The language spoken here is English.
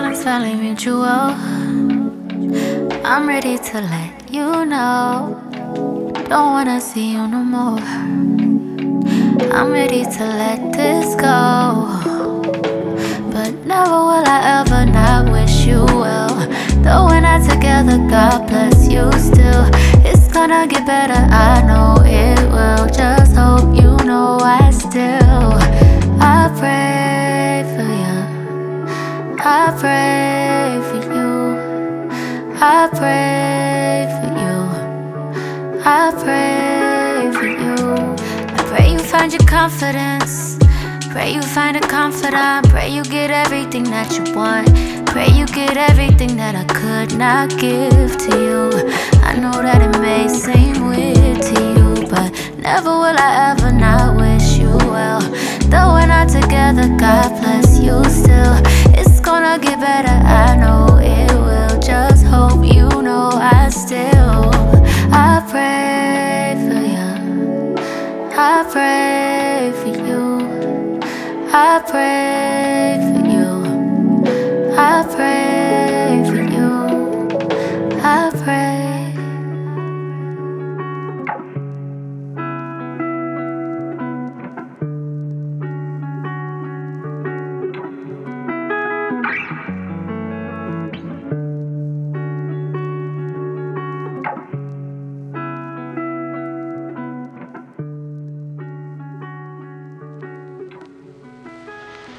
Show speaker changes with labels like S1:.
S1: feelings finally mutual. I'm ready to let you know. Don't wanna see you no more. I'm ready to let this go. But never will I ever not wish you well. Though we're not together, God bless you still. It's gonna get better, I know it will. Just hope you know I pray for you. I pray for you. I pray for you. I pray for you. I pray you find your confidence. Pray you find a confidant. Pray you get everything that you want. Pray you get everything that I could not give to you. I know that it may seem weird to you, but never will I ever not wish you well. Though we're not together, God bless you still. It's gonna get better, I know it will. Just hope you know I pray for you. I pray for you. I pray for you. I pray.